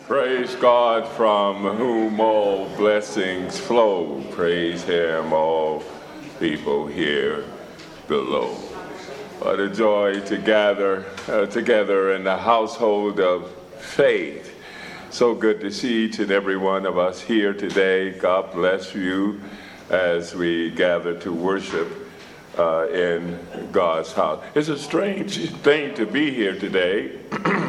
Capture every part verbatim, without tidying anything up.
Praise God from whom all blessings flow. Praise him, all people here below. What a joy to gather uh, together in the household of faith. So good to see each and every one of us here today. God bless you as we gather to worship uh, in God's house. It's a strange thing to be here today.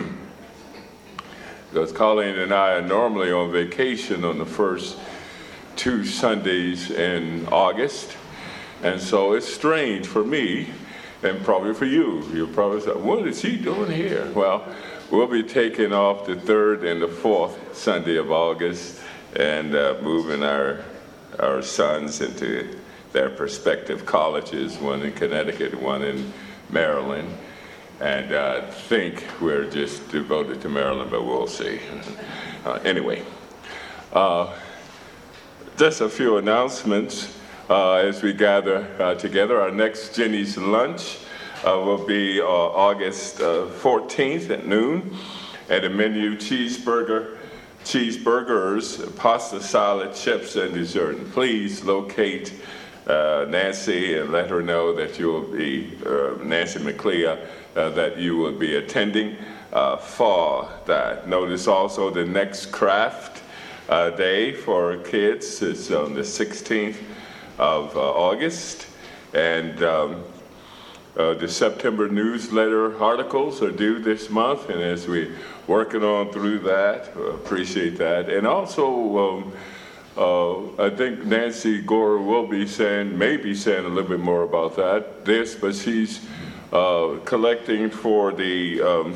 Because Colleen and I are normally on vacation on the first two Sundays in August. And so it's strange for me and probably for you. You'll probably say, what is he doing here? Well, we'll be taking off the third and the fourth Sunday of August and uh, moving our, our sons into their respective colleges, one in Connecticut, one in Maryland. And I uh, think we're just devoted to Maryland, but we'll see. Uh, anyway, uh, just a few announcements uh, as we gather uh, together. Our next Jenny's Lunch uh, will be uh, August uh, fourteenth at noon. At a menu, cheeseburger, cheeseburgers, pasta salad, chips, and dessert. And please locate uh, Nancy and let her know that you will be, uh, Nancy McClea, Uh, that you will be attending uh, for that. Notice also the next craft uh, day for kids is on the sixteenth of uh, August. And um, uh, the September newsletter articles are due this month. And as we're working on through that, uh, appreciate that. And also, um, uh, I think Nancy Gore will be saying, maybe saying a little bit more about that, this, but she's Uh, collecting for the um,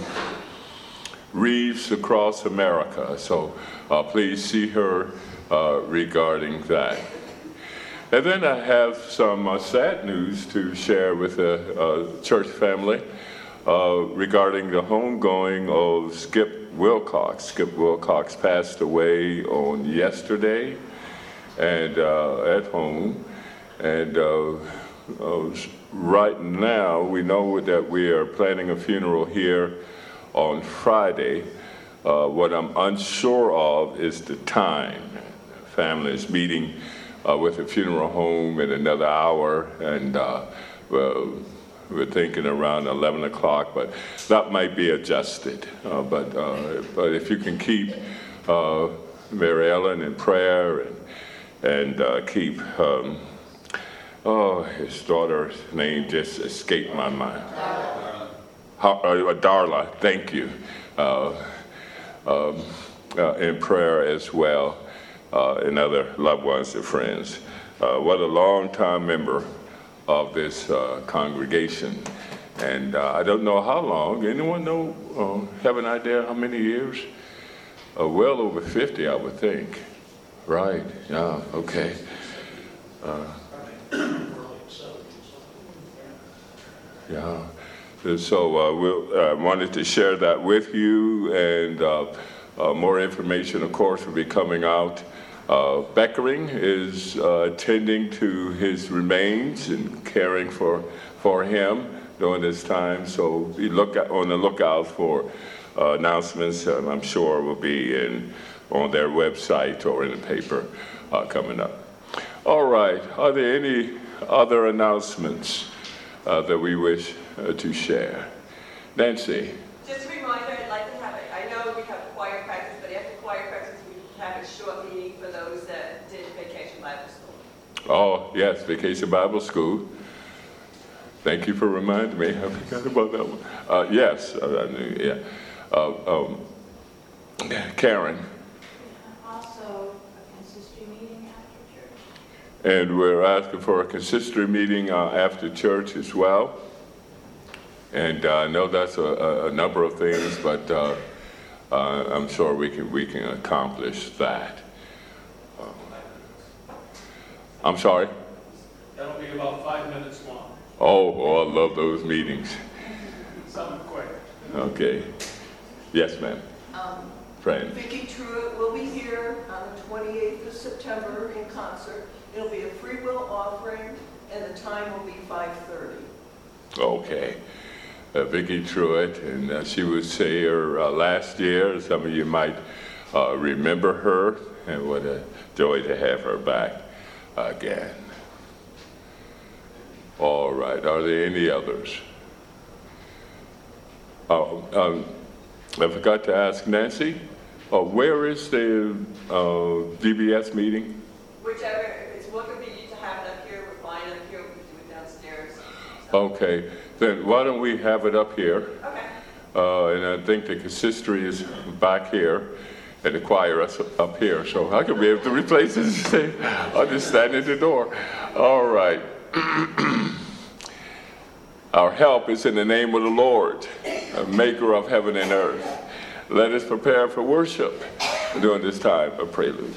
Reefs Across America. So uh, please see her uh, regarding that. And then I have some uh, sad news to share with the uh, church family uh, regarding the homegoing of Skip Wilcox. Skip Wilcox passed away on yesterday and uh, at home. And uh, uh, Right now, we know that we are planning a funeral here on Friday. Uh, what I'm unsure of is the time. The family is meeting uh, with the funeral home in another hour, and uh, well, we're thinking around eleven o'clock, but that might be adjusted. Uh, but uh, but if you can keep uh, Mary Ellen in prayer and and uh, keep. Um, Oh, his daughter's name just escaped my mind. Darla. Uh, Darla, thank you. Uh, um, uh, in prayer as well, uh, and other loved ones and friends. Uh, what a long-time member of this uh, congregation. And uh, I don't know how long. Anyone know, uh, have an idea how many years? Uh, well over fifty, I would think. Right, yeah, okay. Uh, Yeah, and so uh, we uh, wanted to share that with you, and uh, uh, more information, of course, will be coming out. Uh, Beckering is uh, attending to his remains and caring for for him during this time, so be look on the lookout for uh, announcements. Um, I'm sure will be in on their website or in the paper uh, coming up. All right, are there any other announcements uh, that we wish uh, to share? Nancy? Just a reminder, I'd like to have it, I know we have choir practice, but after choir practice, we have a short meeting for those that did Vacation Bible School. Oh, yes, Vacation Bible School. Thank you for reminding me. I forgot about that one. Uh, yes, uh, I knew, yeah. Uh, um, Karen? And we're asking for a consistory meeting uh, after church as well. And uh, I know that's a, a number of things, but uh, uh, I'm sure we can we can accomplish that. Uh, I'm sorry? That'll be about five minutes long. Oh, oh, I love those meetings. Something quick. Okay. Yes, ma'am. Um, Friend. Vicki Truitt will be here on the twenty-eighth of September in concert. It'll be a free will offering, and the time will be five thirty. Okay. Uh, Vicki Truitt, and uh, she was here uh, last year. Some of you might uh, remember her, and what a joy to have her back again. All right, are there any others? Oh, um, I forgot to ask Nancy, uh, where is the uh, D B S meeting? Whichever, if it's more convenient to have it up here, we're fine up here, we can do it downstairs. So- Okay, then why don't we have it up here? Okay. Uh, and I think the consistory is back here, and the choir is up here, so I could be able to replace it and say, I'll just stand at the door. All right. Our help is in the name of the Lord, maker of heaven and earth. Let us prepare for worship during this time of prelude.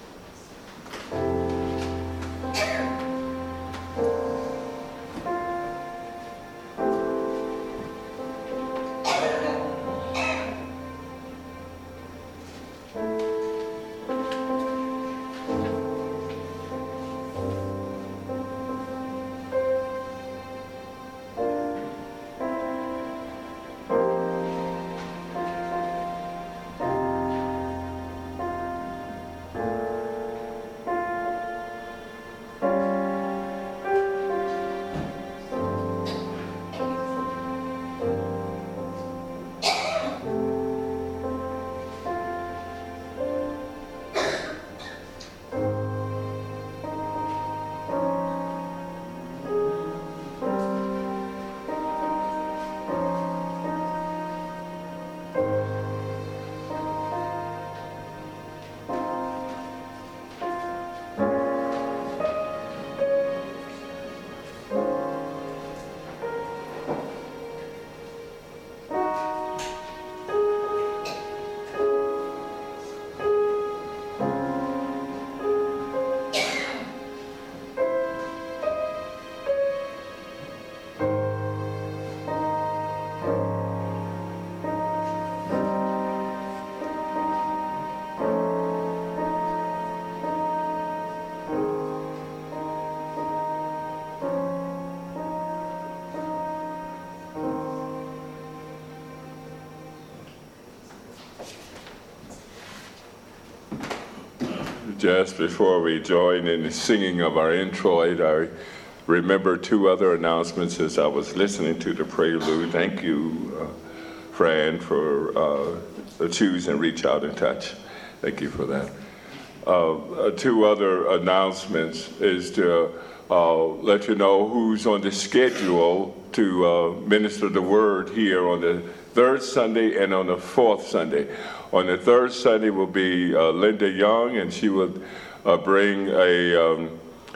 Just before we join in the singing of our introit, I remember two other announcements as I was listening to the prelude. Thank you, uh, Fran, for uh, choosing Reach Out and Touch. Thank you for that. Uh, uh, two other announcements is to uh, let you know who's on the schedule to uh, minister the word here on the third Sunday and on the fourth Sunday. On the third Sunday will be uh, Linda Young, and she will uh, bring a um,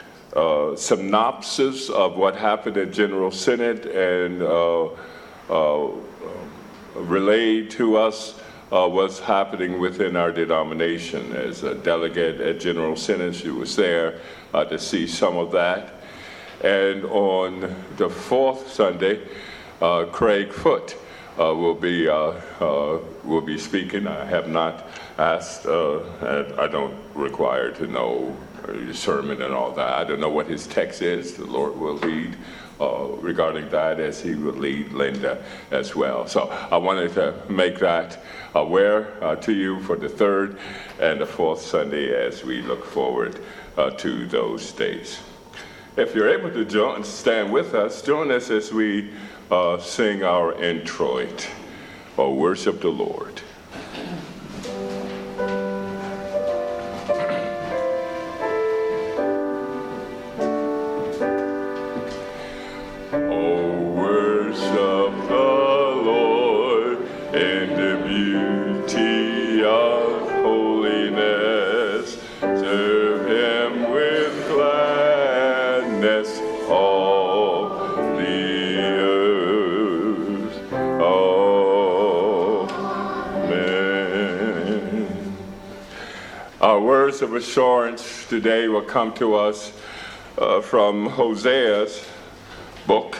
uh, synopsis of what happened at General Synod and uh, uh, relayed to us uh, what's happening within our denomination. As a delegate at General Synod, she was there uh, to see some of that. And on the fourth Sunday, uh, Craig Foote Uh, will be uh, uh, will be speaking. I have not asked. Uh, I, I don't require to know his sermon and all that. I don't know what his text is. The Lord will lead uh, regarding that, as He will lead Linda as well. So I wanted to make that aware uh, to you for the third and the fourth Sunday as we look forward uh, to those days. If you're able to join, stand with us, join us as we Uh, sing our introit, or worship the Lord. Oh, worship the Lord in the beauty of holiness. Serve Him with gladness all the Our words of assurance today will come to us uh, from Hosea's book,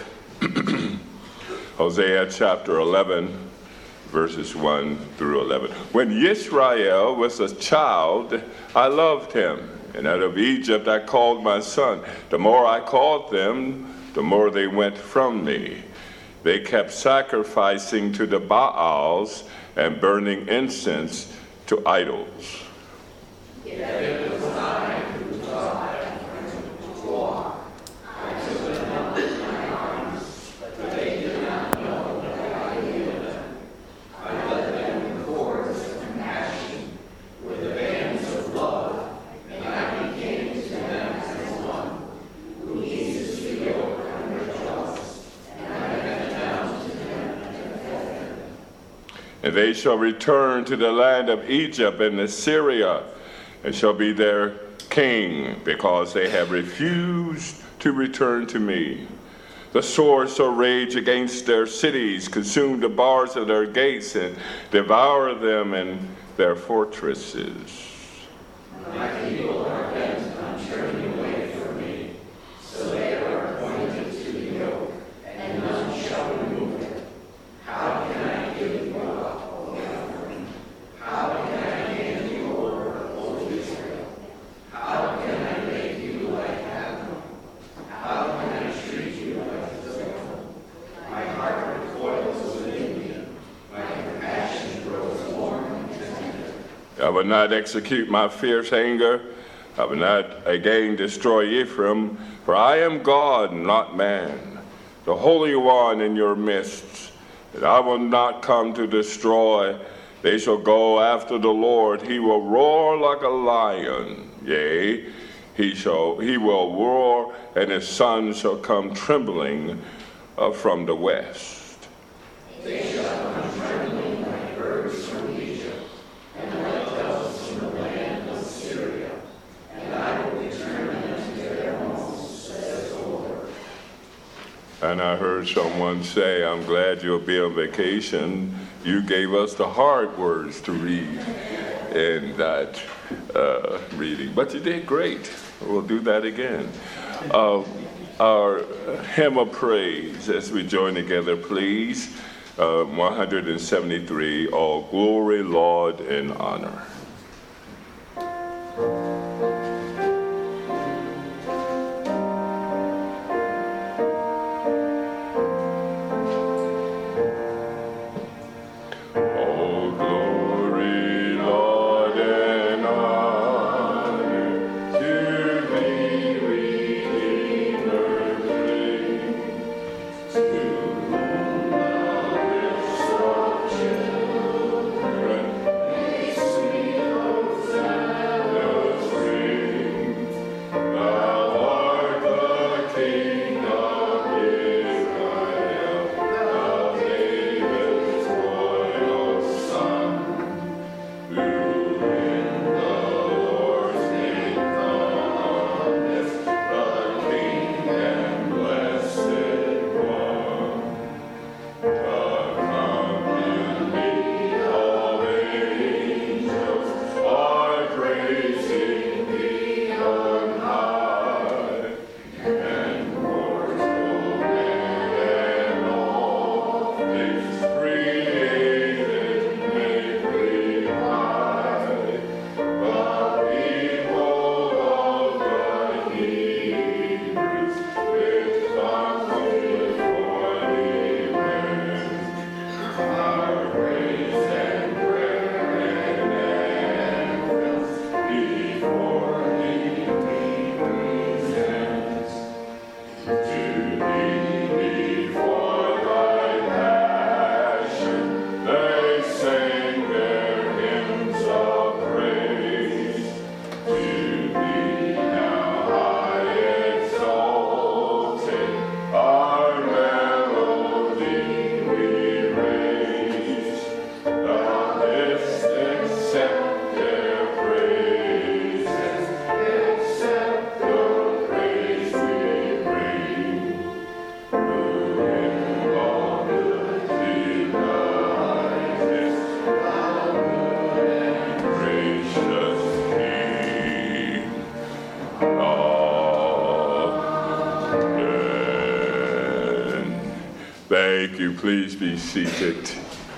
Hosea chapter eleven, verses one through eleven. When Yisrael was a child, I loved him, and out of Egypt I called my son. The more I called them, the more they went from me. They kept sacrificing to the Baals and burning incense to idols. And they shall return to the land of Egypt and Assyria, and shall be their king, because they have refused to return to me. The sword shall rage against their cities, consume the bars of their gates, and devour them in their fortresses. My people are bent on turning away from me, so they are appointed to the yoke, and none shall remove it. How can I give you up, O Ephraim? How can I hand you over, O Israel? How can I make you like Adam? How can I treat you like Zilpah? My heart recoils within me. My compassion grows warm and tender. I will not execute my fierce anger. I will not again destroy Ephraim, for I am God, not man, the Holy One in your midst. And I will not come to destroy. They shall go after the Lord. He will roar like a lion. Yea, he shall he will roar, and his sons shall come trembling uh, from the west. They shall come trembling like birds from Egypt, and like doves from the land of Syria. And I will return them to their homes, says the Lord. And I heard someone say, I'm glad you'll be on vacation. You gave us the hard words to read in that uh, reading. But you did great. We'll do that again. Uh, our hymn of praise, as we join together, please. Uh, one seventy-three, All Glory, Laud, and Honor. Thank you. Please be seated.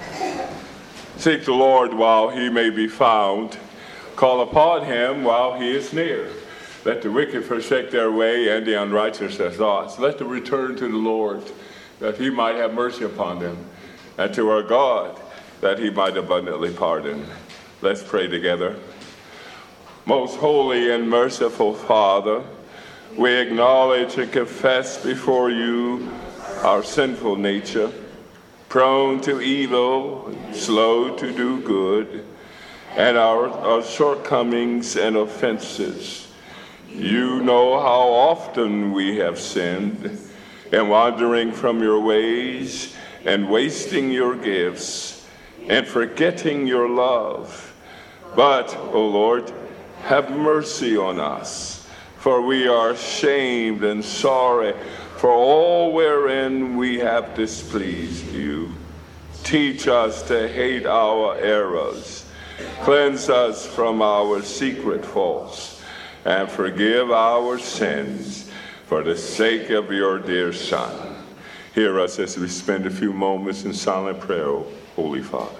Seek the Lord while he may be found. Call upon him while he is near. Let the wicked forsake their way and the unrighteous their thoughts. Let them return to the Lord, that he might have mercy upon them, and to our God, that he might abundantly pardon. Let's pray together. Most holy and merciful Father, we acknowledge and confess before you our sinful nature, prone to evil, slow to do good, and our, our shortcomings and offenses. You know how often we have sinned and wandering from your ways and wasting your gifts and forgetting your love. But, O Lord, have mercy on us, for we are ashamed and sorry for all wherein we have displeased you. Teach us to hate our errors, cleanse us from our secret faults, and forgive our sins for the sake of your dear Son. Hear us as we spend a few moments in silent prayer, O Holy Father.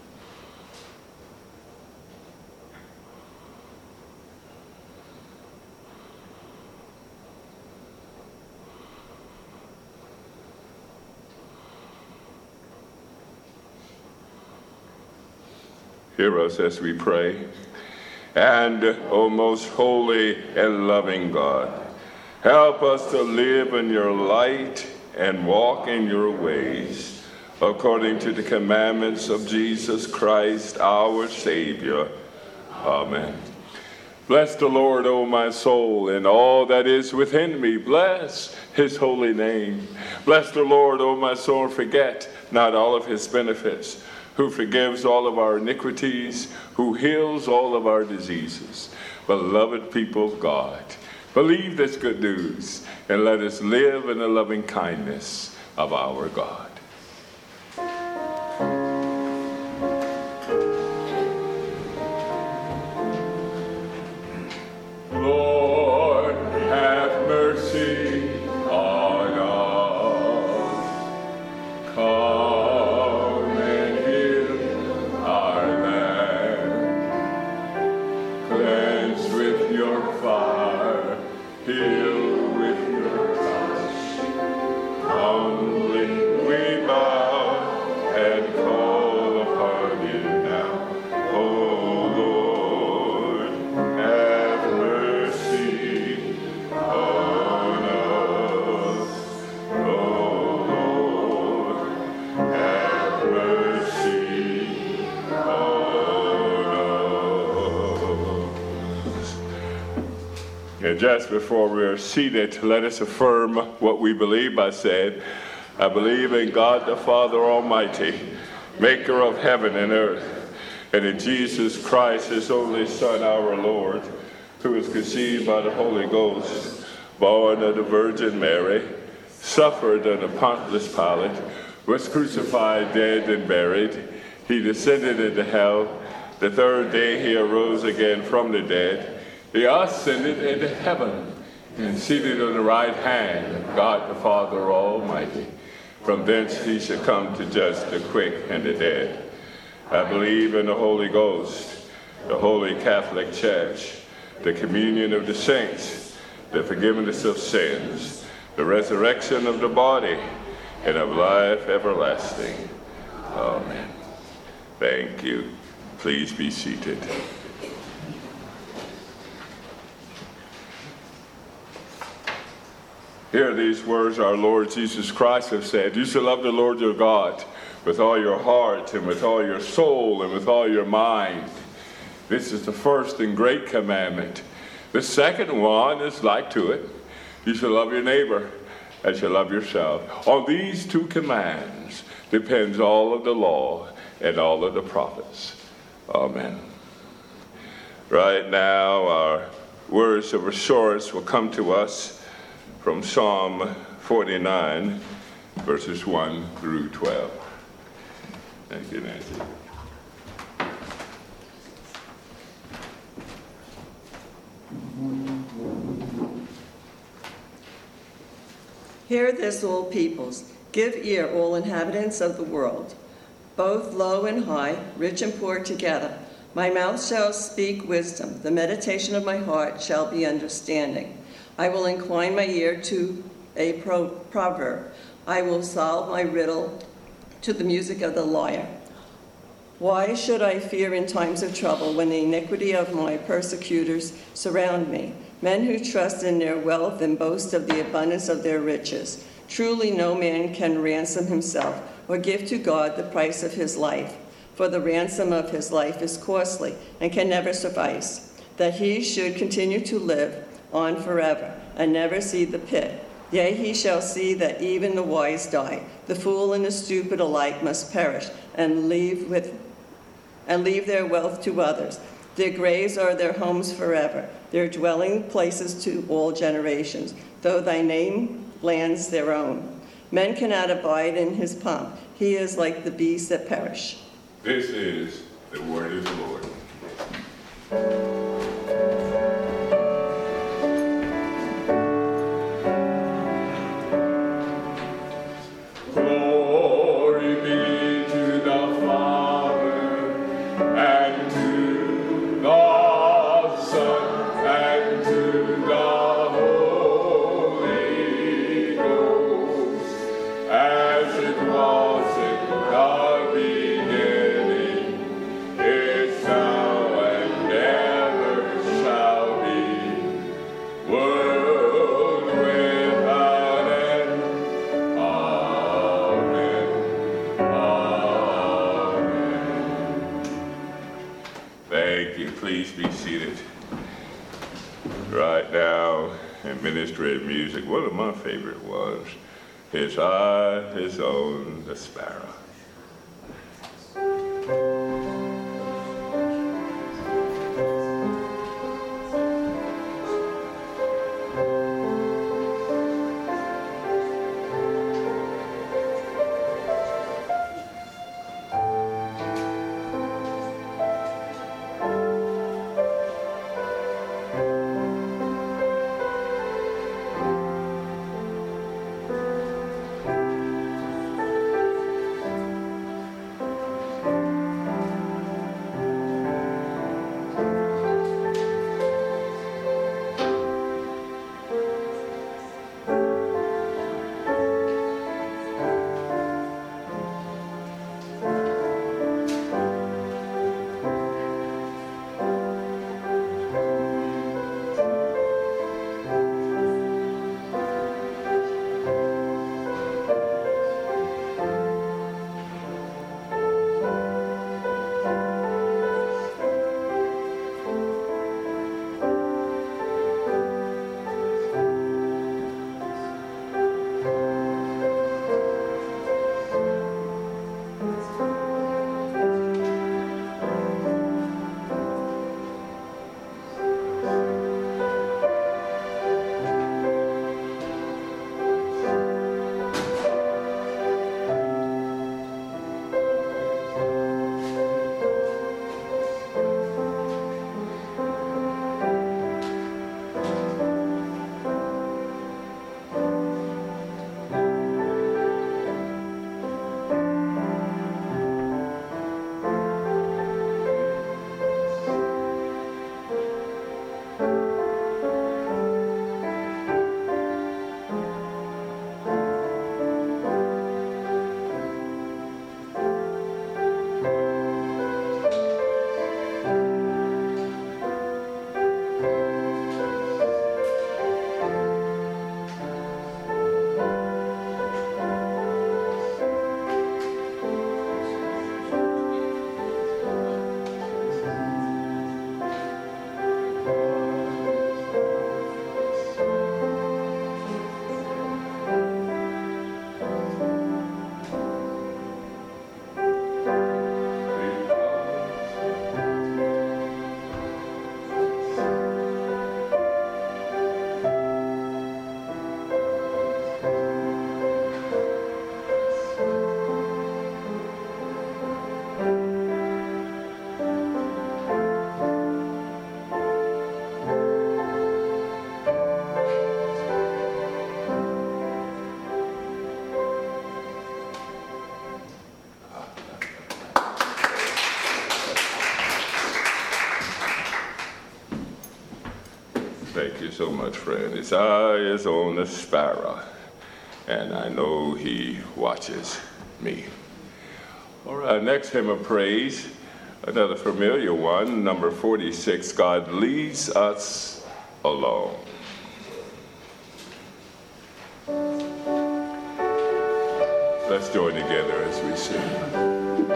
Hear us as we pray. And, O most holy and loving God, help us to live in your light and walk in your ways, according to the commandments of Jesus Christ, our Savior. Amen. Bless the Lord, O my soul, and all that is within me. Bless his holy name. Bless the Lord, O my soul, and forget not all of his benefits, who forgives all of our iniquities, who heals all of our diseases. Beloved people of God, believe this good news, and let us live in the loving kindness of our God. Lord, have mercy on us. Come and heal our land. Cleanse with your fire, heal with your touch. Humbly we bow and call upon you now. Oh Lord, have mercy on us. Oh Lord, have mercy on us. And just before we are seated, let us affirm what we believe. I said, I believe in God the Father Almighty, maker of heaven and earth, and in Jesus Christ, his only Son, our Lord, who was conceived by the Holy Ghost, born of the Virgin Mary, suffered under Pontius Pilate, was crucified, dead, and buried. He descended into hell. The third day he arose again from the dead. He ascended into heaven and seated on the right hand of God the Father Almighty. From thence he shall come to judge the quick and the dead. I believe in the Holy Ghost, the Holy Catholic Church, the communion of the saints, the forgiveness of sins, the resurrection of the body, and of life everlasting. Amen. Thank you. Please be seated. Hear these words our Lord Jesus Christ has said. You shall love the Lord your God with all your heart and with all your soul and with all your mind. This is the first and great commandment. The second one is like to it. You shall love your neighbor as you love yourself. On these two commands depends all of the law and all of the prophets. Amen. Right now, our words of assurance will come to us from Psalm forty-nine, verses one through twelve. Thank you, Nancy. Hear this, all peoples. Give ear, all inhabitants of the world, both low and high, rich and poor together. My mouth shall speak wisdom. The meditation of my heart shall be understanding. I will incline my ear to a pro- proverb. I will solve my riddle to the music of the lyre. Why should I fear in times of trouble when the iniquity of my persecutors surround me? Men who trust in their wealth and boast of the abundance of their riches. Truly no man can ransom himself or give to God the price of his life. For the ransom of his life is costly and can never suffice, that he should continue to live on forever and never see the pit. Yea, he shall see that even the wise die. The fool and the stupid alike must perish and leave with and leave their wealth to others. Their graves are their homes forever, their dwelling places to all generations, though thy name lands their own. Men cannot abide in his pomp. He is like the beasts that perish. This is the word of the Lord. Glory be to the Father, and to the Son, and to the Holy Ghost, as it was in the beginning, is now, and ever shall be, world without end. Amen. Amen. Thank you. Please be seated. Right now, in ministry of music, one of my favorite ones, His eye is on the sparrow. Thank you so much, friend. His eye is on the sparrow, and I know he watches me. All right, next hymn of praise, another familiar one, number forty-six, God Leads Us Alone. Let's join together as we sing.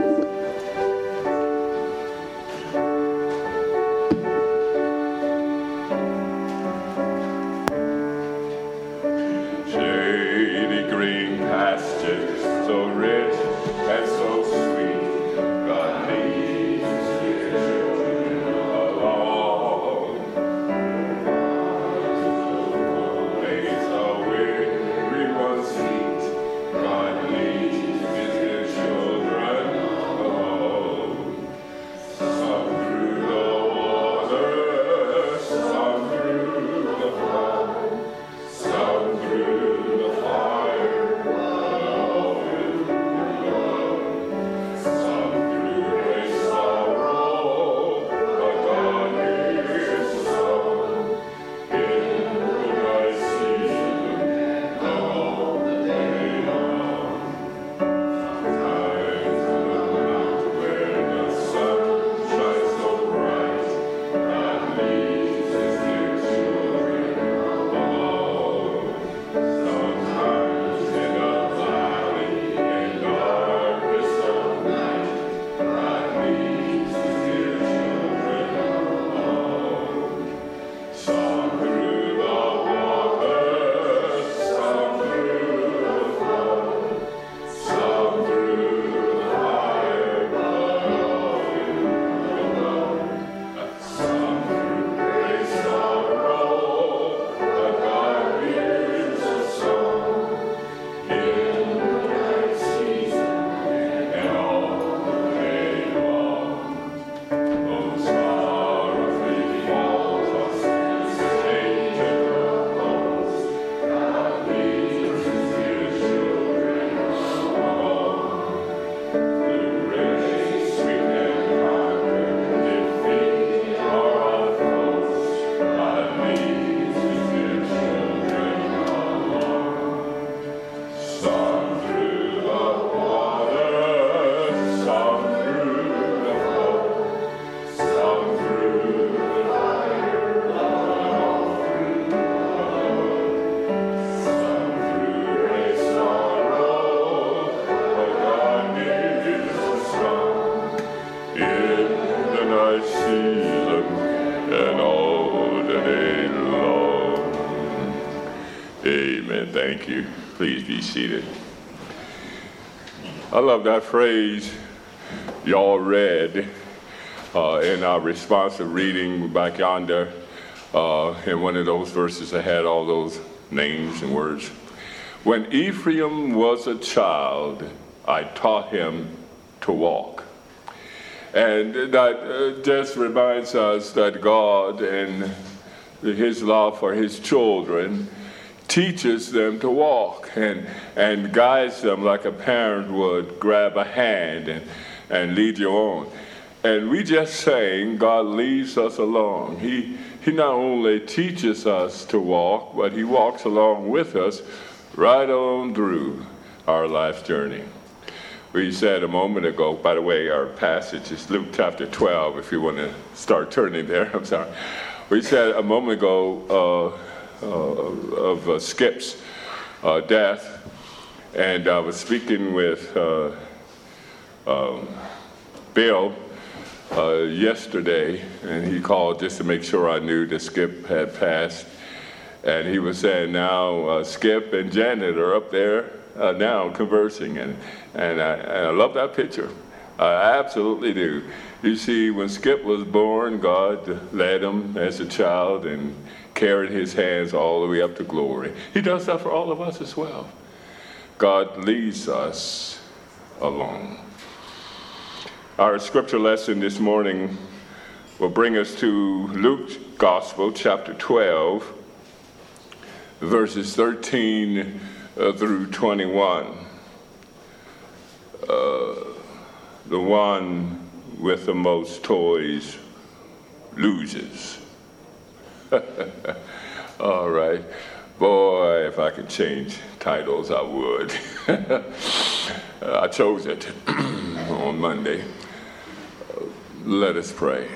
So rich and so sweet, God leads His children along. Place a weary one seat, God leads His children along. Some through the water, some through the flood, some through the fire. Amen. Thank you. Please be seated. I love that phrase y'all read uh, in our responsive reading back yonder. Uh, in one of those verses that had all those names and words. When Ephraim was a child, I taught him to walk. And that uh, just reminds us that God and His love for His children teaches them to walk and, and guides them like a parent would grab a hand and, and lead you on. And we just sang, God leads us along. He, he not only teaches us to walk, but He walks along with us right on through our life journey. We said a moment ago, by the way, our passage is Luke chapter twelve, if you want to start turning there, I'm sorry. We said a moment ago uh, uh, of uh, Skip's uh, death, and I was speaking with uh, um, Bill uh, yesterday, and he called just to make sure I knew that Skip had passed. And he was saying now uh, Skip and Janet are up there uh, now conversing, and and I, and I love that picture. I absolutely do. You see, when Skip was born, God led him as a child and carried his hands all the way up to glory. He does that for all of us as well. God leads us along. Our scripture lesson this morning will bring us to Luke's Gospel, chapter twelve, verses thirteen uh, through twenty-one. Uh, the one with the most toys loses. All right. Boy, if I could change titles, I would. I chose it. on Monday. Uh, let us pray.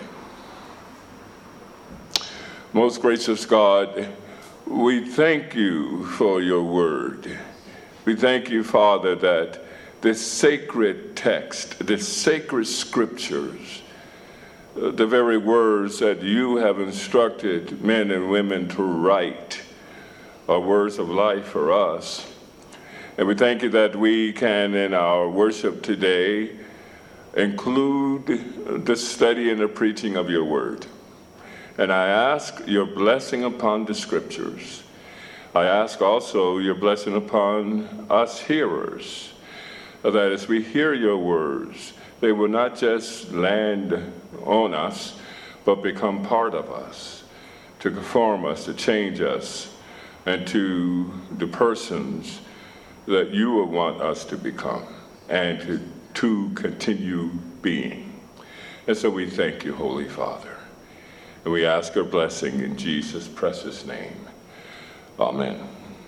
Most gracious God, we thank you for your word. We thank you, Father, that this sacred text, this sacred scriptures, uh, the very words that you have instructed men and women to write are words of life for us. And we thank you that we can, in our worship today, include the study and the preaching of your word. And I ask your blessing upon the scriptures. I ask also your blessing upon us hearers, that as we hear your words, they will not just land on us, but become part of us, to conform us, to change us, and to the persons that you would want us to become, and to, to continue being. And so we thank you, Holy Father. And we ask your blessing in Jesus' precious name. Amen.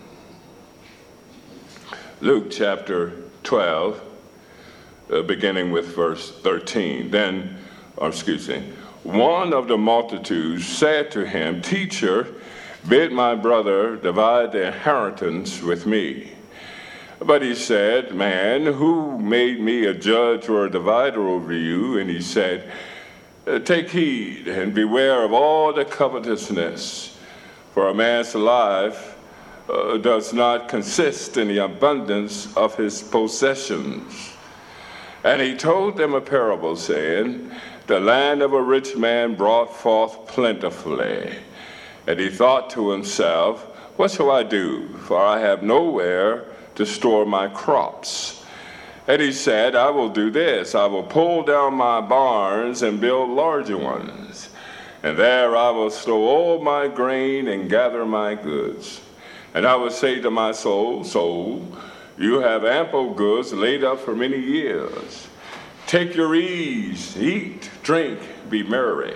Luke chapter twelve, uh, beginning with verse thirteen. Then, or excuse me, one of the multitudes said to him, "Teacher, bid my brother divide the inheritance with me." But he said, "Man, who made me a judge or a divider over you?" And he said, "Take heed and beware of all the covetousness, for a man's life uh, does not consist in the abundance of his possessions." And he told them a parable, saying, "The land of a rich man brought forth plentifully. And he thought to himself, what shall I do? For I have nowhere to store my crops. And he said, I will do this. I will pull down my barns and build larger ones. And there I will store all my grain and gather my goods. And I will say to my soul, soul, you have ample goods laid up for many years. Take your ease, eat, drink, be merry."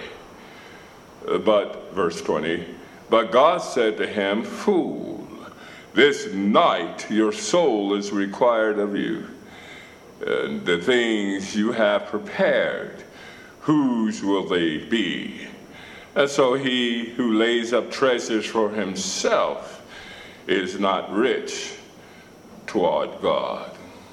But, verse twenty, but God said to him, "Fool, this night your soul is required of you. And the things you have prepared, whose will they be? And so he who lays up treasures for himself is not rich toward God."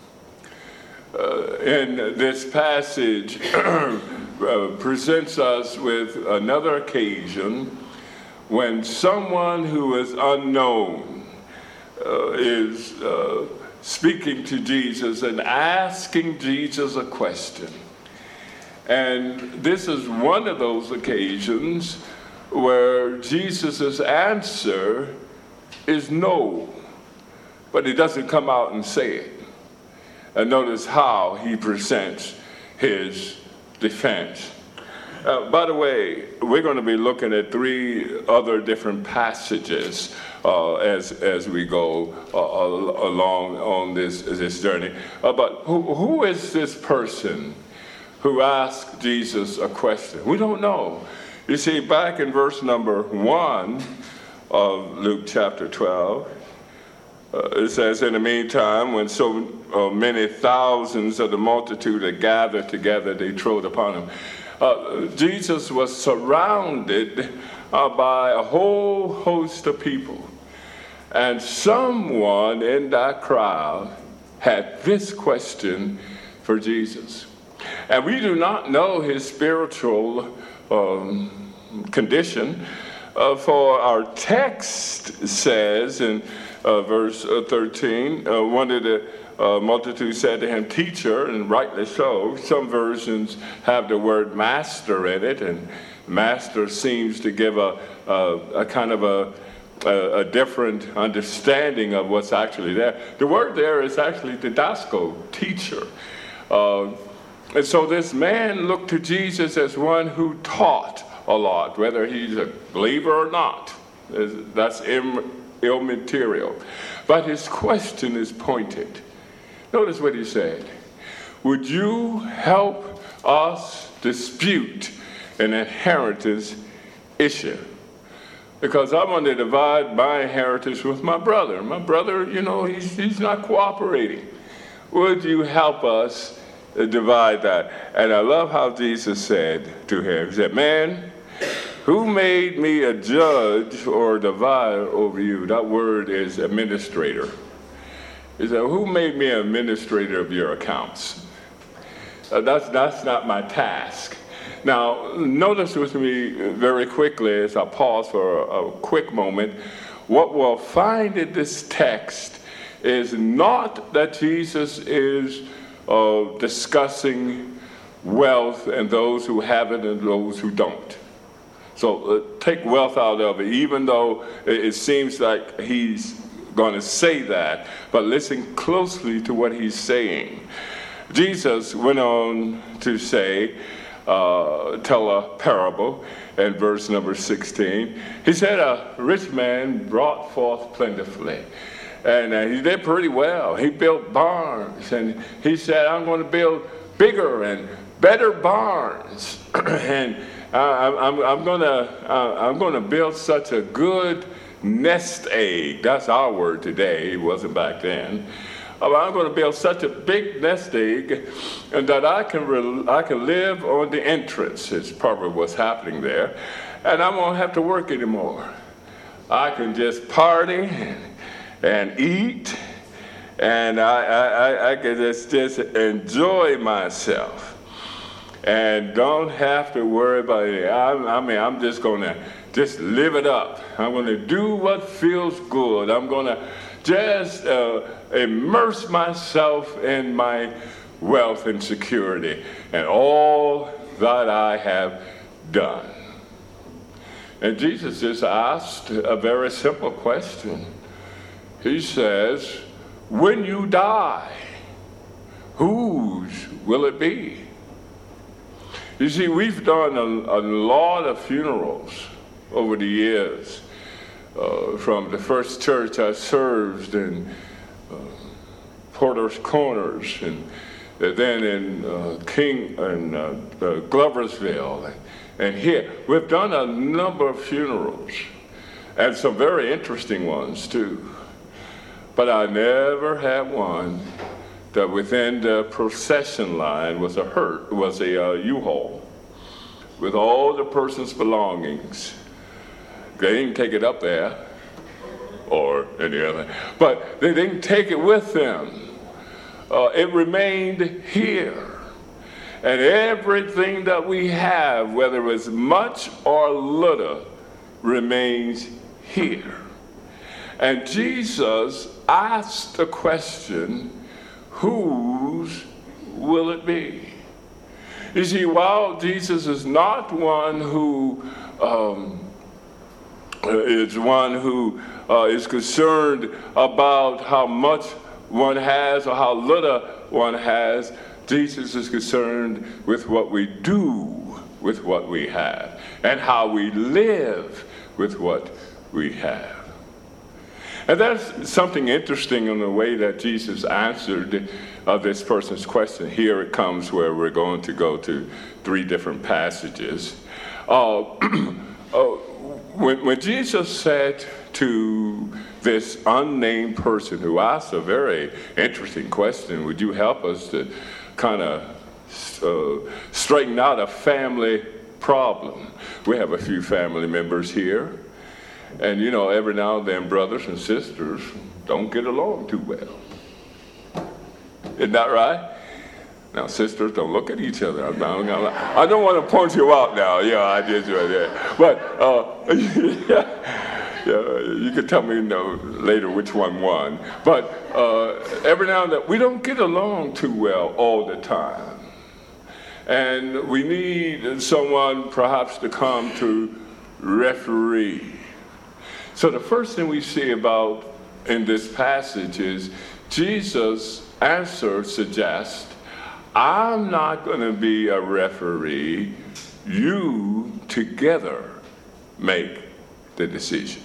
Uh, and this passage uh, presents us with another occasion when someone who is unknown uh, is uh, speaking to Jesus and asking Jesus a question. And this is one of those occasions where Jesus' answer is no, but he doesn't come out and say it. And notice how he presents his defense. Uh, by the way, we're going to be looking at three other different passages uh, as as we go uh, along on this this journey. Uh, but who, who is this person who asked Jesus a question? We don't know. You see, back in verse number one of Luke chapter twelve, Uh, it says, in the meantime, when so uh, many thousands of the multitude had gathered together, they trode upon him. Uh, Jesus was surrounded uh, by a whole host of people. And someone in that crowd had this question for Jesus. And we do not know his spiritual um, condition, uh, for our text says in Uh, verse uh, thirteen, uh, one of the uh, multitude said to him, "Teacher," and rightly so. Some versions have the word master in it, and master seems to give a, a, a kind of a, a, a different understanding of what's actually there. The word there is actually didasko, teacher. Uh, and so this man looked to Jesus as one who taught a lot, whether he's a believer or not. That's im- immaterial. But his question is pointed. Notice what he said. Would you help us dispute an inheritance issue? Because I want to divide my inheritance with my brother. My brother, you know, he's, he's not cooperating. Would you help us divide that. And I love how Jesus said to him, he said, man, who made me a judge or a divider over you? That word is administrator. He said, who made me an administrator of your accounts? Uh, that's, that's not my task. Now, notice with me very quickly as I pause for a, a quick moment, what we'll find in this text is not that Jesus is uh, discussing wealth and those who have it and those who don't. So uh, take wealth out of it, even though it, it seems like he's going to say that, but listen closely to what he's saying. Jesus went on to say, uh, tell a parable in verse number sixteen. He said, a rich man brought forth plentifully. And uh, he did pretty well. He built barns, and he said, I'm going to build bigger and better barns. and uh, I'm, I'm going to uh, I'm going to build such a good nest egg. That's our word today. It wasn't back then. Uh, I'm going to build such a big nest egg and that I can re- I can live on the entrance. It's probably what's happening there, and I won't have to work anymore. I can just party and, and eat, and I, I, I can just, just enjoy myself and don't have to worry about it. I, I mean, I'm just going to just live it up. I'm going to do what feels good. I'm going to just uh, immerse myself in my wealth and security and all that I have done. And Jesus just asked a very simple question. He says, when you die, whose will it be? You see, we've done a, a lot of funerals over the years. Uh, from the first church I served in uh, Porter's Corners, and uh, then in uh, King and uh, uh, Gloversville, and, and here we've done a number of funerals, and some very interesting ones too. But I never had one that within the procession line was a hurt was a uh, U-Haul with all the person's belongings. They didn't take it up there or any other, but they didn't take it with them. Uh, it remained here. And everything that we have, whether it's much or little, remains here. And Jesus asked the question, whose will it be? You see, while Jesus is not one who um, is one who uh, is concerned about how much one has or how little one has, Jesus is concerned with what we do with what we have and how we live with what we have. And that's something interesting in the way that Jesus answered uh, this person's question. Here it comes where we're going to go to three different passages. Uh, uh, when, when Jesus said to this unnamed person who asked a very interesting question, would you help us to kind of uh, straighten out a family problem? We have a few family members here. And, you know, every now and then brothers and sisters don't get along too well. Isn't that right? Now, sisters, don't look at each other. I'm not, I don't want to point you out now. Yeah, I did right there. But, uh, yeah, yeah, you can tell me you know, later which one won. But uh, every now and then, we don't get along too well all the time. And we need someone perhaps to come to referee. So the first thing we see about in this passage is Jesus' answer suggests, I'm not going to be a referee. You together make the decision.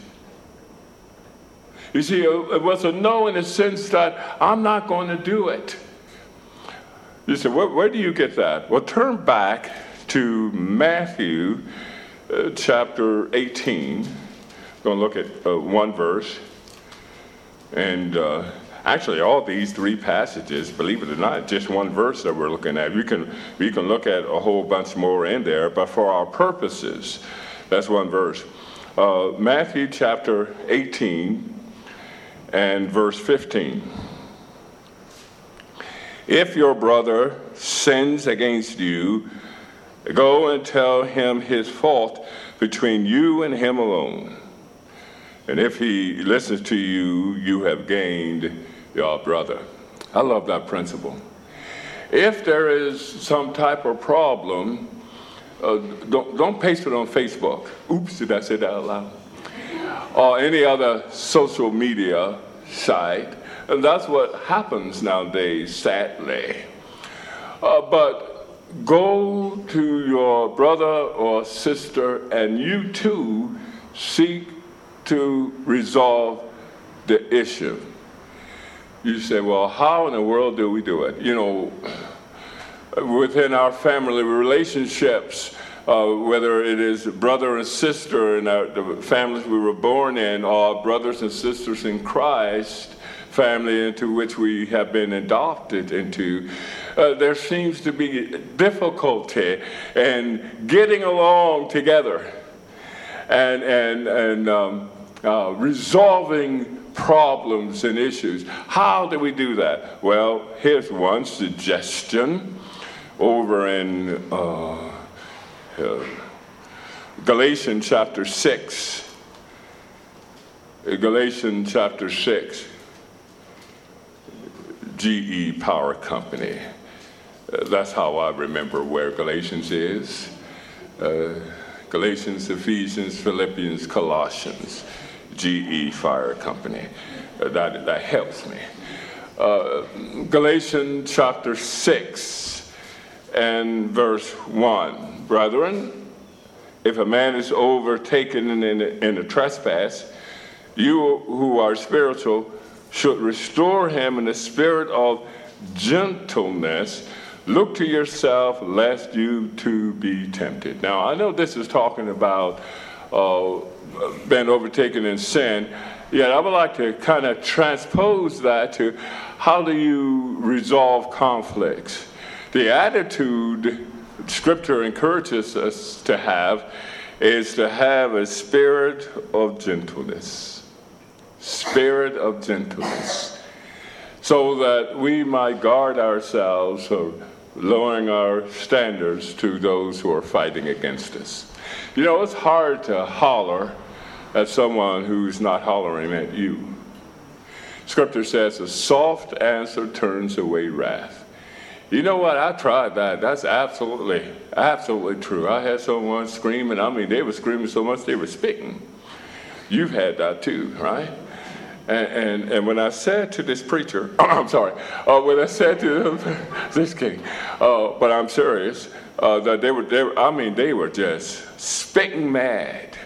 You see, it was a no in the sense that I'm not going to do it. You say, where, where do you get that? Well, turn back to Matthew uh, chapter eighteen. Going to look at uh, one verse. And uh, Actually, all these three passages, believe it or not, just one verse that we're looking at. We can, we can look at a whole bunch more in there, but for our purposes, that's one verse. Uh, Matthew chapter eighteen and verse fifteen. If your brother sins against you, go and tell him his fault between you and him alone. And if he listens to you, you have gained your brother. I love that principle. If there is some type of problem, uh, don't, don't paste it on Facebook. Oops, did I say that out loud? Or any other social media site. And that's what happens nowadays, sadly. Uh, but go to your brother or sister and you too seek to resolve the issue. You say, well, how in the world do we do it? You know, within our family relationships, uh, whether it is brother and sister in our, the families we were born in, or brothers and sisters in Christ, family into which we have been adopted into, uh, there seems to be difficulty in getting along together and and and um, uh, resolving problems and issues. How do we do that? Well, here's one suggestion over in uh, uh, Galatians chapter six. Galatians chapter six. G E Power Company. Uh, that's how I remember where Galatians is. Uh, Galatians, Ephesians, Philippians, Colossians, G E Fire Company. Uh, that, that helps me. Uh, Galatians chapter six and verse one. Brethren, if a man is overtaken in, in, in a trespass, you who are spiritual should restore him in the spirit of gentleness. Look to yourself lest you too be tempted. Now, I know this is talking about uh, being overtaken in sin, yet I would like to kind of transpose that to how do you resolve conflicts? The attitude Scripture encourages us to have is to have a spirit of gentleness. Spirit of gentleness, so that we might guard ourselves of lowering our standards to those who are fighting against us. You know, it's hard to holler at someone who's not hollering at you. Scripture says a soft answer turns away wrath. You know what? I tried that. That's absolutely, absolutely true. I had someone screaming. I mean, they were screaming so much they were spitting. You've had that too, right? And, and and when I said to this preacher, I'm sorry, uh, when I said to them, this king, uh, but I'm serious, uh, that they were, they were, I mean, they were just spitting mad.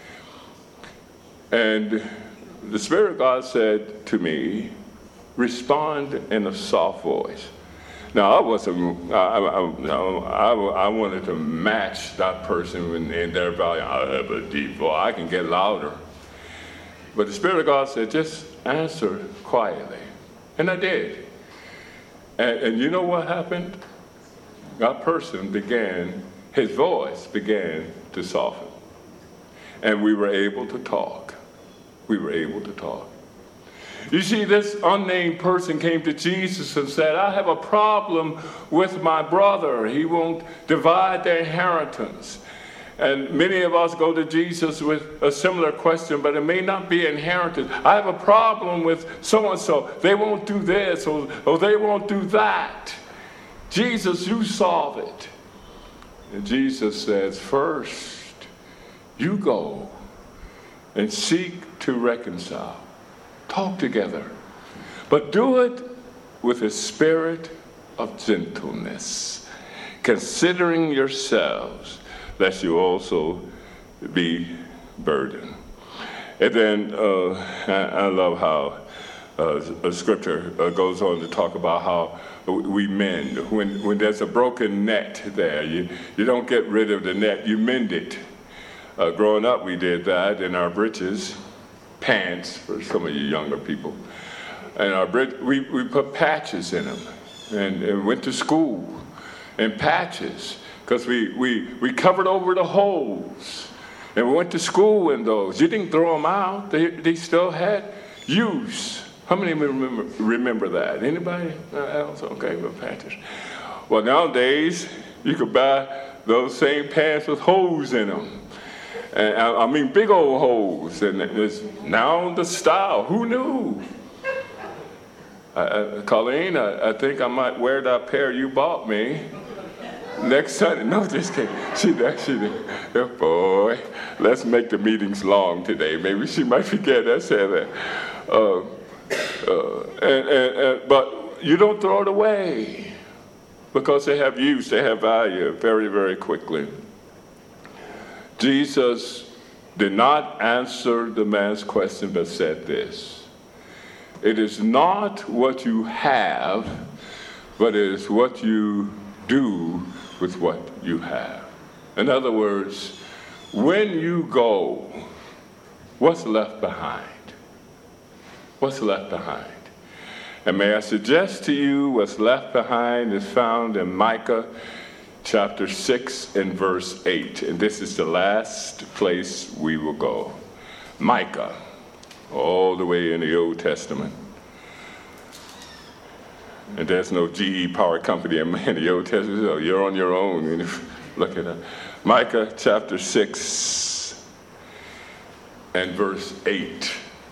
And the Spirit of God said to me, respond in a soft voice. Now, I wasn't, I, I, I, I wanted to match that person in, in their value. I have a deep voice, I can get louder. But the Spirit of God said, just answer quietly. And I did. And, and you know what happened? That person began, his voice began to soften. And we were able to talk. We were able to talk. You see, this unnamed person came to Jesus and said, I have a problem with my brother. He won't divide their inheritance. And many of us go to Jesus with a similar question, but it may not be inherited. I have a problem with so-and-so. They won't do this, or, or they won't do that. Jesus, you solve it. And Jesus says, first, you go and seek to reconcile. Talk together. But do it with a spirit of gentleness, considering yourselves, lest you also be burdened. And then uh, I, I love how uh, Scripture uh, goes on to talk about how we mend. When when there's a broken net there, you, you don't get rid of the net, you mend it. Uh, growing up, we did that in our breeches, pants, for some of you younger people. and our bridge, we, we put patches in them, and, and went to school in patches, because we, we, we covered over the holes, and we went to school in those. You didn't throw them out. They, they still had use. How many remember, remember that? Anybody else? Okay, with patches. Well, nowadays, you could buy those same pants with holes in them. And I, I mean, big old holes. And it's now the style. Who knew? I, I, Colleen, I, I think I might wear that pair you bought me next Sunday. No, just kidding. She did. She did. Oh, boy, let's make the meetings long today. Maybe she might forget I said that. Uh, uh, and, and, and, but you don't throw it away, because they have use, they have value very, very quickly. Jesus did not answer the man's question, but said this: it is not what you have, but it is what you do with what you have. In other words, when you go, what's left behind? What's left behind? And may I suggest to you, what's left behind is found in Micah chapter six and verse eight. And this is the last place we will go. Micah, all the way in the Old Testament. And there's no G E Power Company in the Old Testament, so you're on your own. Look at that. Micah chapter six and verse eight.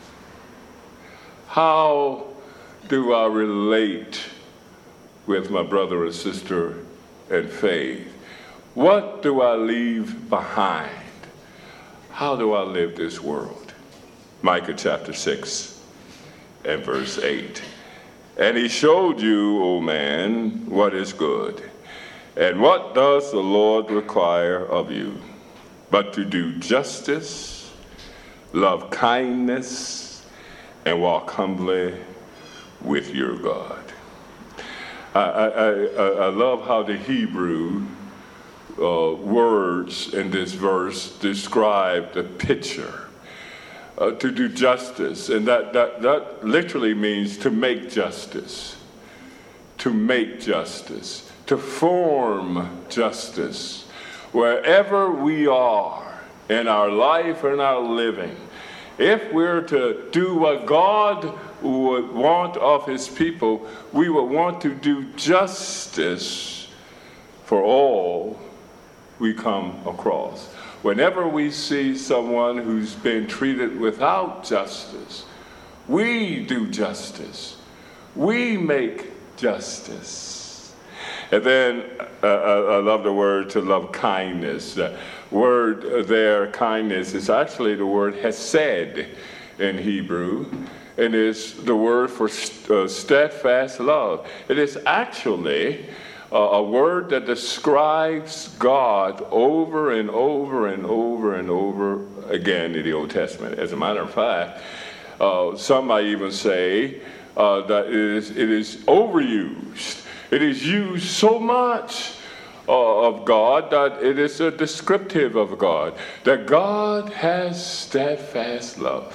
How do I relate with my brother or sister in faith? What do I leave behind? How do I live this world? Micah chapter six and verse eight. And he showed you, O man, what is good. And what does the Lord require of you? But to do justice, love kindness, and walk humbly with your God. I, I, I, I love how the Hebrew uh, words in this verse describe the picture. Uh, to do justice, and that, that, that literally means to make justice, to make justice, to form justice. Wherever we are in our life and our living, if we're to do what God would want of his people, we would want to do justice for all we come across. Whenever we see someone who's been treated without justice, we do justice. We make justice. And then uh, I love the word to love kindness. The word there, kindness, is actually the word hesed in Hebrew, and is the word for st- uh, steadfast love. It is actually Uh, a word that describes God over and over and over and over again in the Old Testament. As a matter of fact, uh, some might even say uh, that it is, it is overused. It is used so much uh, of God that it is a descriptive of God, that God has steadfast love.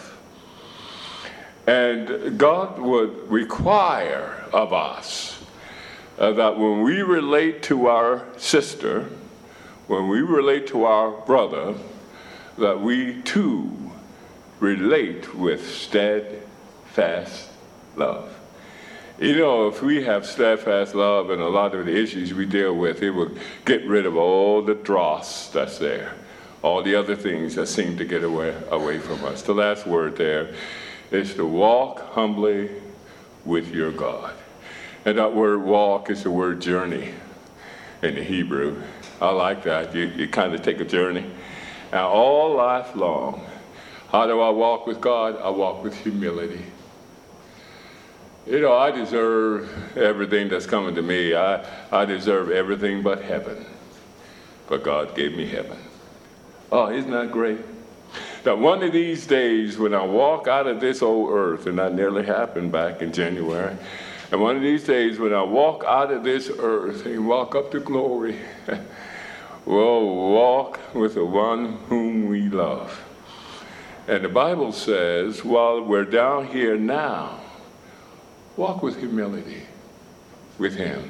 And God would require of us Uh, that when we relate to our sister, when we relate to our brother, that we too relate with steadfast love. You know, if we have steadfast love in a lot of the issues we deal with, it will get rid of all the dross that's there, all the other things that seem to get away, away from us. The last word there is to walk humbly with your God. And that word walk is the word journey in the Hebrew. I like that. You, you kind of take a journey. And all life long, how do I walk with God? I walk with humility. You know, I deserve everything that's coming to me. I, I deserve everything but heaven. But God gave me heaven. Oh, isn't that great? That one of these days when I walk out of this old earth, and that nearly happened back in January, and one of these days when I walk out of this earth and walk up to glory, we'll walk with the one whom we love. And the Bible says, while we're down here now, Walk with humility with him.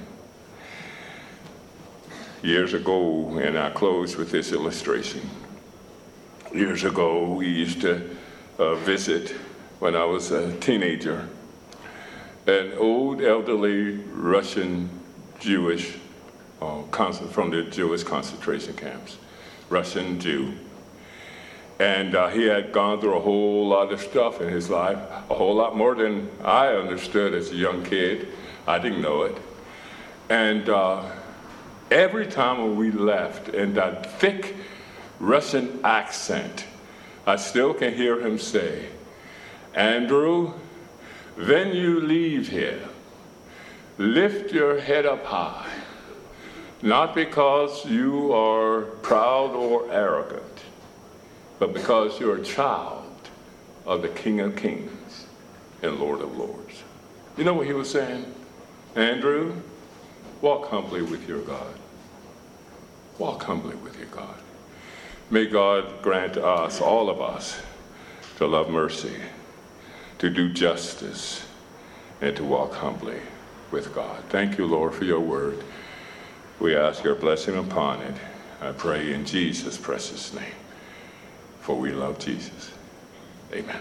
Years ago, and I close with this illustration. Years ago, we used to uh, visit, when I was a teenager, an old elderly Russian Jewish, uh, from the Jewish concentration camps, Russian Jew. And uh, he had gone through a whole lot of stuff in his life, a whole lot more than I understood as a young kid. I didn't know it. And uh, every time when we left, in that thick Russian accent, I still can hear him say, "Andrew, when you leave here, lift your head up high, not because you are proud or arrogant, but because you're a child of the King of Kings and Lord of Lords." You know what he was saying? Andrew, walk humbly with your God. Walk humbly with your God. May God grant us, all of us, to love mercy, to do justice, and to walk humbly with God. Thank you, Lord, for your word. We ask your blessing upon it. I pray in Jesus' precious name, for we love Jesus. Amen.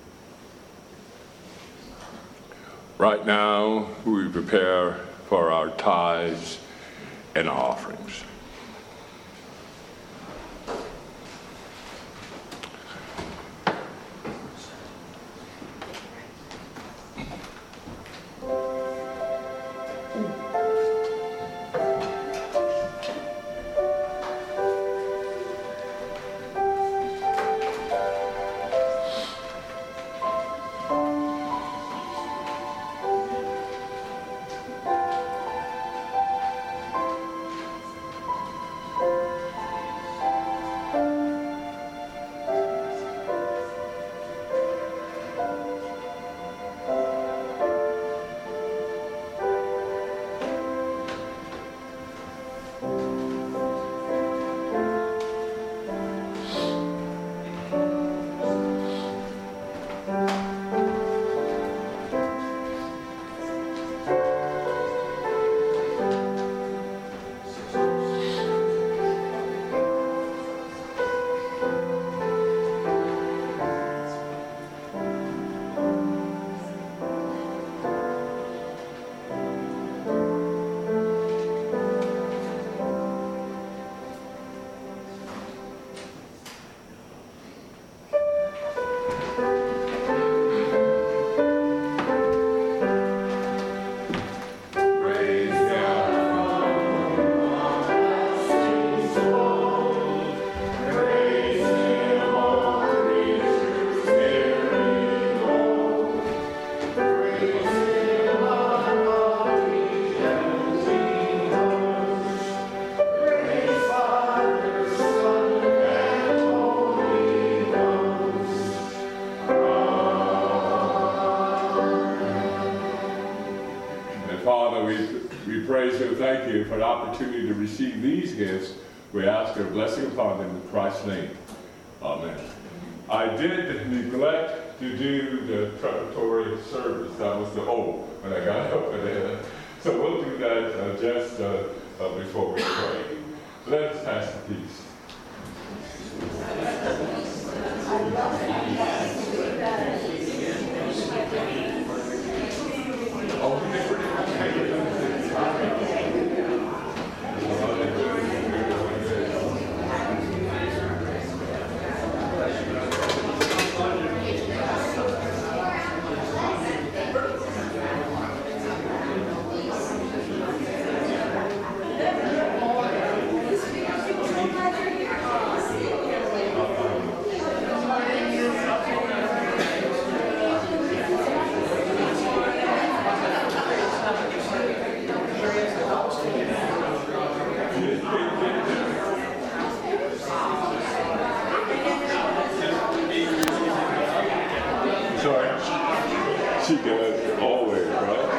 Right now, we prepare for our tithes and offerings. Thank you for the opportunity to receive these gifts. We ask your blessing upon them in Christ's name. Amen. I did neglect to do the preparatory service. That was the O when I got over there. So we'll do that uh, just uh, uh, before we pray. Let us pass the peace. She does always, right?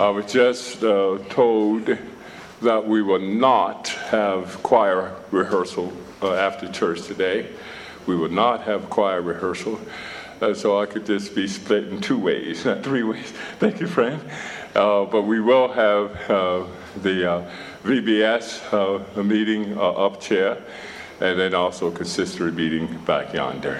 I was just uh, told that we will not have choir rehearsal uh, after church today. We will not have choir rehearsal. Uh, so I could just be split in two ways, not three ways. Thank you, friend. Uh, but we will have uh, the uh, V B S uh, meeting uh, up chair, and then also consistory meeting back yonder.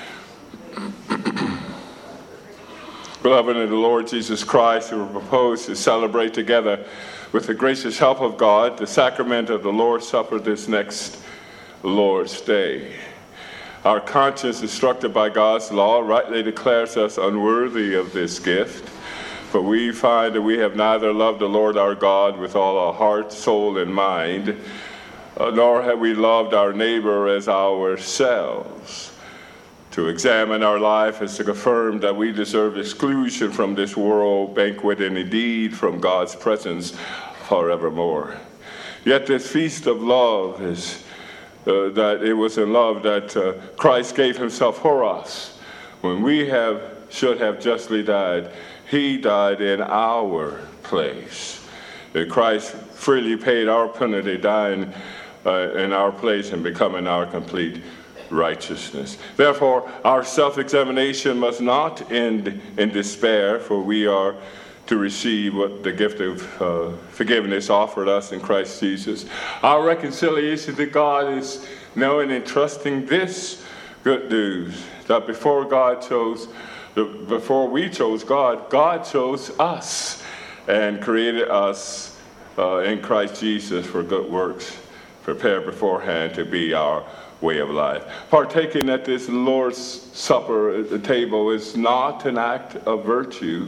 Beloved in the Lord Jesus Christ, we propose to celebrate together with the gracious help of God the sacrament of the Lord's Supper this next Lord's Day. Our conscience, instructed by God's law, rightly declares us unworthy of this gift, for we find that we have neither loved the Lord our God with all our heart, soul, and mind, uh, nor have we loved our neighbor as ourselves. To examine our life is to confirm that we deserve exclusion from this world banquet and indeed from God's presence forevermore. Yet this feast of love is uh, that it was in love that uh, Christ gave himself for us. When we have should have justly died, he died in our place. That Christ freely paid our penalty, dying uh, in our place and becoming our complete righteousness. Therefore, our self-examination must not end in despair, for we are to receive what the gift of uh, forgiveness offered us in Christ Jesus. Our reconciliation to God is knowing and trusting this good news, that before God chose, before we chose God, God chose us and created us uh, in Christ Jesus for good works, prepared beforehand to be our way of life. Partaking at this Lord's Supper at the table is not an act of virtue,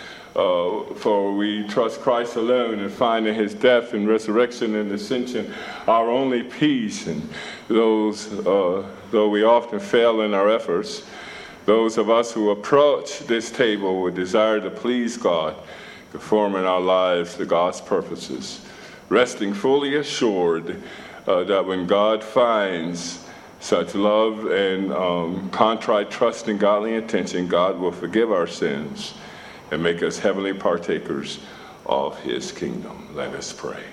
uh, for we trust Christ alone and find in his death and resurrection and ascension our only peace. And those, uh, though we often fail in our efforts, those of us who approach this table with desire to please God, conforming our lives to God's purposes, resting fully assured uh, that when God finds such love and um, contrite trust and godly intention, God will forgive our sins and make us heavenly partakers of his kingdom. Let us pray.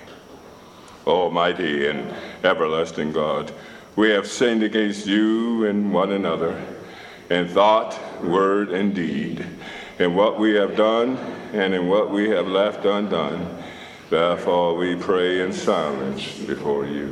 Almighty and everlasting God, we have sinned against you and one another in thought, word, and deed, in what we have done and in what we have left undone. Therefore we pray in silence before you.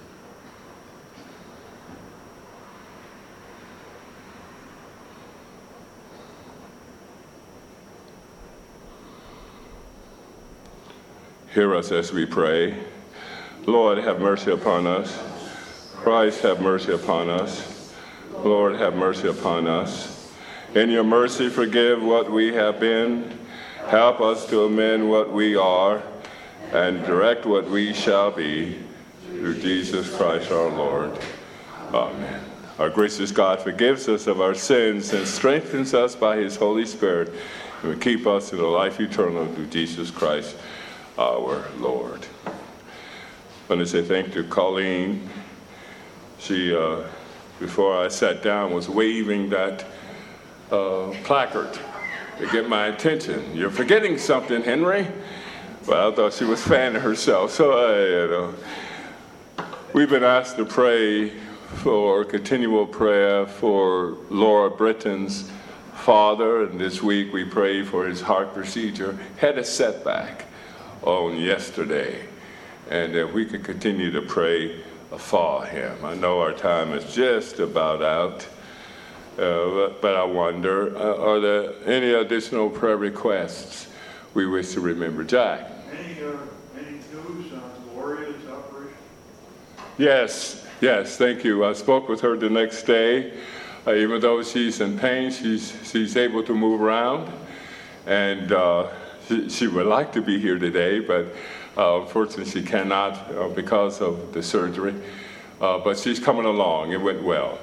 Hear us as we pray. Lord, have mercy upon us. Christ, have mercy upon us. Lord, have mercy upon us. In your mercy, forgive what we have been. Help us to amend what we are and direct what we shall be. Through Jesus Christ our Lord. Amen. Our gracious God forgives us of our sins and strengthens us by his Holy Spirit and will keep us in the life eternal through Jesus Christ our Lord. I want to say thank you to Colleen. She, uh, before I sat down, was waving that uh, placard to get my attention. You're forgetting something, Henry. Well, I thought she was fanning herself. So, uh, you know, we've been asked to pray for continual prayer for Laura Britton's father, and this week we prayed for his heart procedure. Had a setback on yesterday, and if we could continue to pray for him. I know our time is just about out, uh, but, but I wonder, uh, are there any additional prayer requests we wish to remember? Jack? Any, uh, any news on Gloria's operation? Yes, yes, thank you. I spoke with her the next day. Uh, even though she's in pain, she's, she's able to move around, and uh, She, she would like to be here today, but uh, unfortunately she cannot uh, because of the surgery. Uh, but she's coming along. It went well.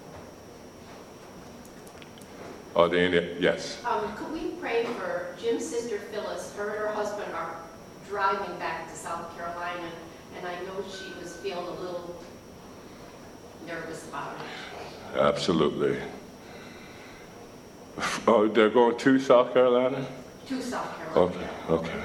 Are there any? Yes. Um, could we pray for Jim's sister Phyllis? Her and her husband are driving back to South Carolina, and I know she was feeling a little nervous about it. Absolutely. Oh, they're going to South Carolina? to South Carolina. Okay, okay.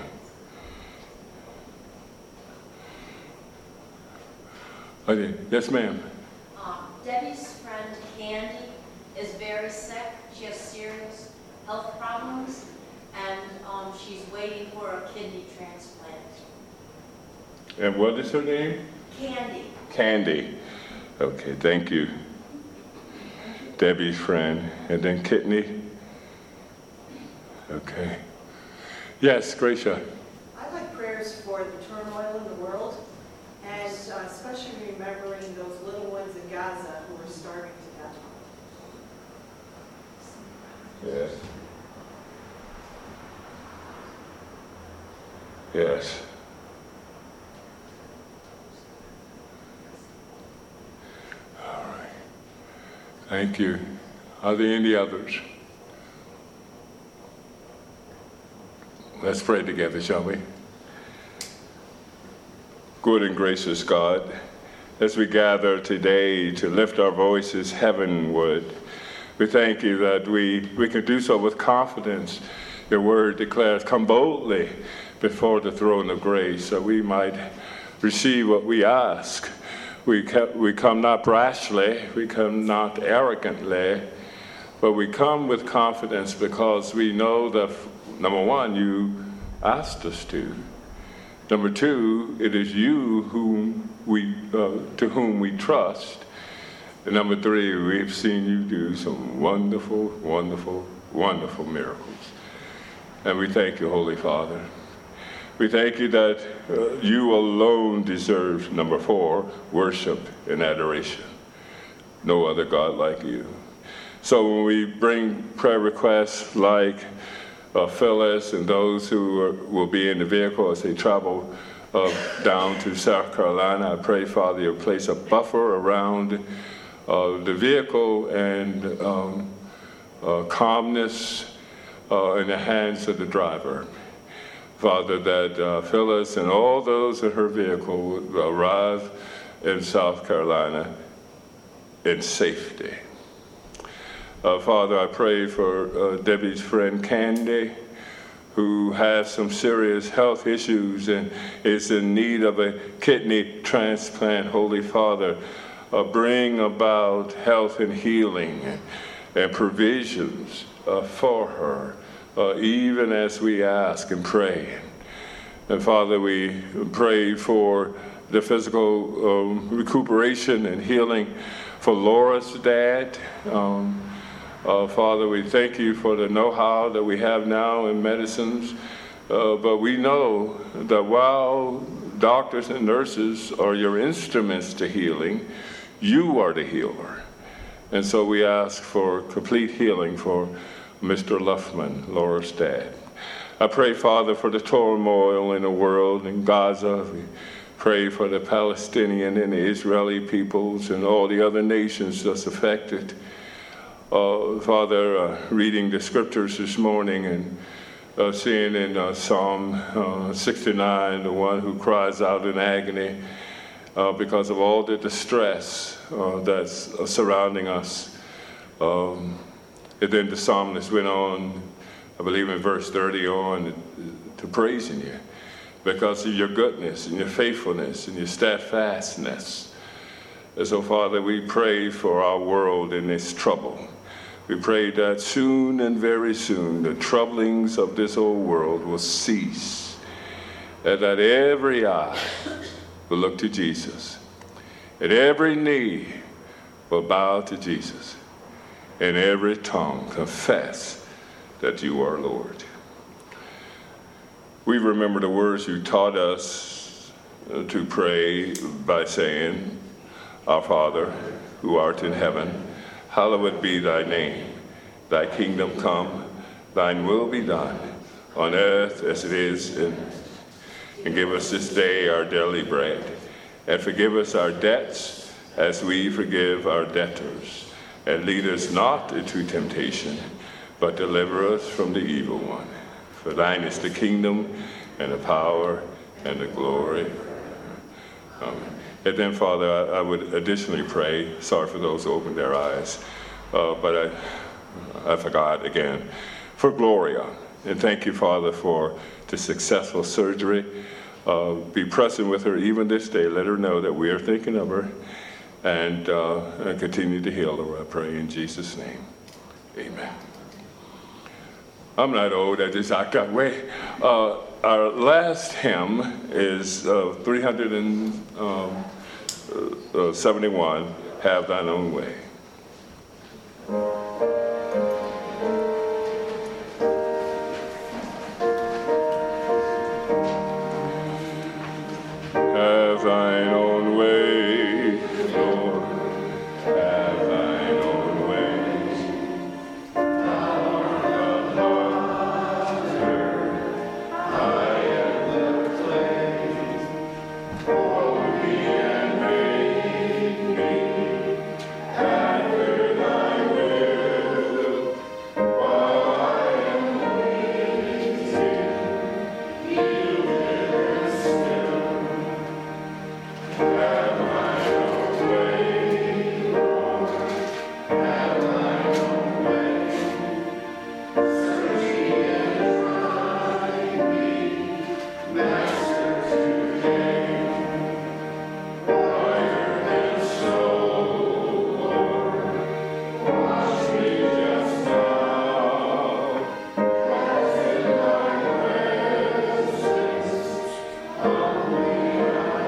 Okay, yes, ma'am. Um, Debbie's friend Candy is very sick. She has serious health problems, and um, she's waiting for a kidney transplant. And what is her name? Candy. Candy. Okay, thank you. Debbie's friend. And then kidney. Okay. Yes, Gracia. I'd like prayers for the turmoil in the world, and uh, especially remembering those little ones in Gaza who are starving to death. Yes. Yes. All right. Thank you. Are there any others? Let's pray together, shall we? Good and gracious God, as we gather today to lift our voices heavenward, we thank you that we, we can do so with confidence. Your word declares, come boldly before the throne of grace, that we might receive what we ask. We, ke- we come not brashly, we come not arrogantly, but we come with confidence because we know that, number one, you asked us to. Number two, it is you whom we, uh, to whom we trust. And number three, we've seen you do some wonderful, wonderful, wonderful miracles. And we thank you, Holy Father. We thank you that uh, you alone deserve, number four, worship and adoration. No other God like you. So when we bring prayer requests like uh, Phyllis and those who are, will be in the vehicle as they travel uh, down to South Carolina, I pray, Father, you place a buffer around uh, the vehicle and um, uh, calmness uh, in the hands of the driver. Father, that uh, Phyllis and all those in her vehicle would arrive in South Carolina in safety. Uh, Father, I pray for uh, Debbie's friend Candy, who has some serious health issues and is in need of a kidney transplant. Holy Father, uh, bring about health and healing and, and provisions uh, for her. Uh, even as we ask and pray. And Father, we pray for the physical um, recuperation and healing for Laura's dad. Um, uh, Father, we thank you for the know-how that we have now in medicines, uh, but we know that while doctors and nurses are your instruments to healing, you are the healer. And so we ask for complete healing for Mister Luffman, Laura's dad. I pray, Father, for the turmoil in the world in Gaza. We pray for the Palestinian and the Israeli peoples and all the other nations that's affected. Uh, Father, uh, reading the scriptures this morning and uh, seeing in uh, Psalm uh, sixty-nine, the one who cries out in agony uh, because of all the distress uh, that's uh, surrounding us. Um, And then the psalmist went on, I believe in verse thirty on, to praising you because of your goodness and your faithfulness and your steadfastness. And so, Father, we pray for our world in this trouble. We pray that soon and very soon the troublings of this old world will cease, and that every eye will look to Jesus, and every knee will bow to Jesus, and every tongue confess that you are Lord. We remember the words you taught us to pray by saying, Our Father, who art in heaven, hallowed be thy name. Thy kingdom come, thine will be done, on earth as it is in heaven. And give us this day our daily bread, and forgive us our debts as we forgive our debtors. And lead us not into temptation, but deliver us from the evil one. For thine is the kingdom, and the power, and the glory. Amen. And then, Father, I, I would additionally pray, sorry for those who opened their eyes, uh, but I, I forgot again, for Gloria. And thank you, Father, for the successful surgery. Uh, be present with her even this day. Let her know that we are thinking of her, and, uh, and continue to heal her, I pray in Jesus' name. Amen. I'm not old, I just I got way. Uh, our last hymn is uh, three hundred seventy-one, Have Thine Own Way. Have thine own way, Lord, have thine own way. Thou art the potter, I am the clay. Mold me and make me after thy will, while I am waiting, yielded still. Have thine own way, Lord, have thine own way. Search me and try me, Master, today. Whiter than snow, Lord, wash me just now. Cause in thy presence, humbly I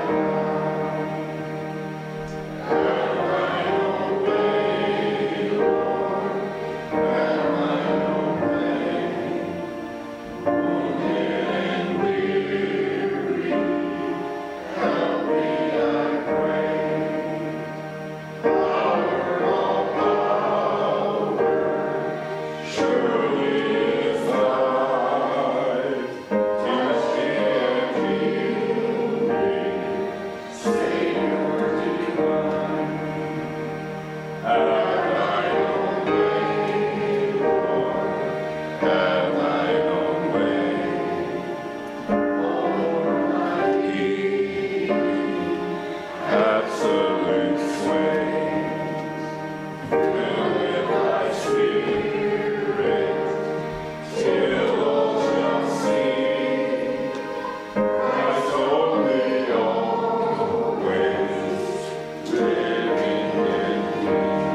have thine own way, Lord, have thine own way. Wounded and weary, help me, I pray. Power, all power, surely is thine. Teach me and heal me, Savior divine. Have thine own way, Lord, have thine own way. Over my healing, absolute sway. Fill with thy spirit, till all shall see Christ only always living in me.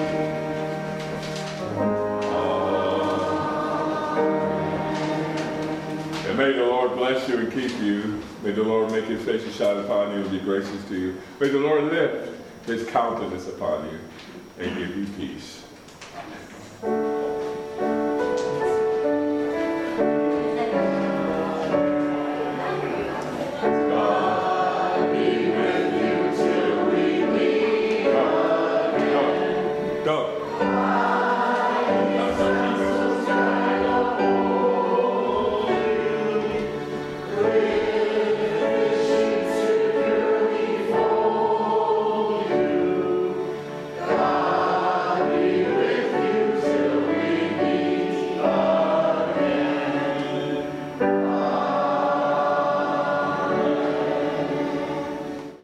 And may the Lord bless you and keep you. May the Lord make his face to shine upon you and be gracious to you. May the Lord lift his countenance upon you and give you peace.